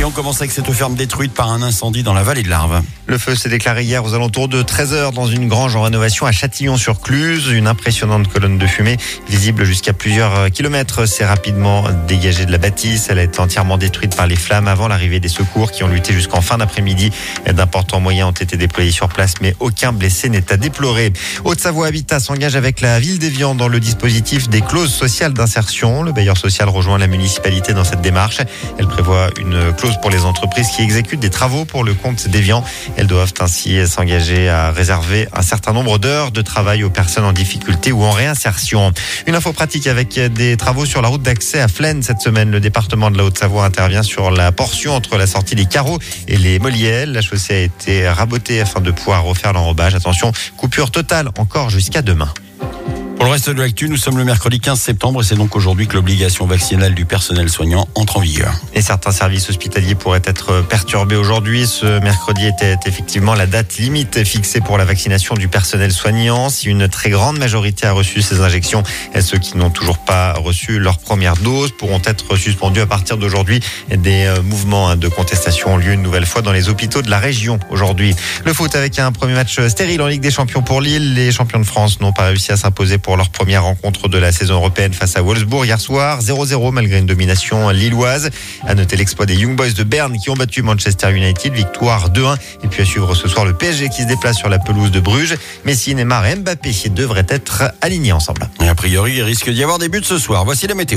on commence avec cette ferme détruite par un incendie dans la vallée de l'Arve. Le feu s'est déclaré hier aux alentours de 13h dans une grange en rénovation à Châtillon-sur-Cluse. Une impressionnante colonne de fumée visible jusqu'à plusieurs kilomètres s'est rapidement dégagée de la bâtisse. Elle a été entièrement détruite par les flammes avant l'arrivée des secours qui ont lutté jusqu'en fin d'après-midi. D'importants moyens ont été déployés sur place, mais aucun blessé n'est à déplorer. Haute-Savoie Habitat s'engage avec la ville d'Évian dans le dispositif des clauses sociales d'insertion. Le bailleur social rejoint la municipalité dans cette démarche. Elle prévoit une clause pour les entreprises qui exécutent des travaux pour le compte d'Évian. Elles doivent ainsi s'engager à réserver un certain nombre d'heures de travail aux personnes en difficulté ou en réinsertion. Une info pratique avec des travaux sur la route d'accès à Flaine cette semaine. Le département de la Haute-Savoie intervient sur la portion entre la sortie des Carreaux et les Molièles. La chaussée a été rabotée afin de pouvoir refaire l'enrobage. Attention, coupure totale encore jusqu'à demain. Pour le reste de l'actu, nous sommes le mercredi 15 septembre et c'est donc aujourd'hui que l'obligation vaccinale du personnel soignant entre en vigueur. Et certains services hospitaliers pourraient être perturbés aujourd'hui. Ce mercredi était effectivement la date limite fixée pour la vaccination du personnel soignant. Si une très grande majorité a reçu ces injections, ceux qui n'ont toujours pas reçu leur première dose pourront être suspendus à partir d'aujourd'hui. Des mouvements de contestation ont lieu une nouvelle fois dans les hôpitaux de la région aujourd'hui. Le foot avec un premier match stérile en Ligue des Champions pour Lille. Les champions de France n'ont pas réussi à s'imposer pour leur première rencontre de la saison européenne face à Wolfsburg hier soir, 0-0 malgré une domination lilloise. À noter l'exploit des Young Boys de Berne qui ont battu Manchester United, victoire 2-1. Et puis à suivre ce soir le PSG qui se déplace sur la pelouse de Bruges. Messi, Neymar et Mbappé devraient être alignés ensemble. Et a priori, il risque d'y avoir des buts ce soir. Voici la météo.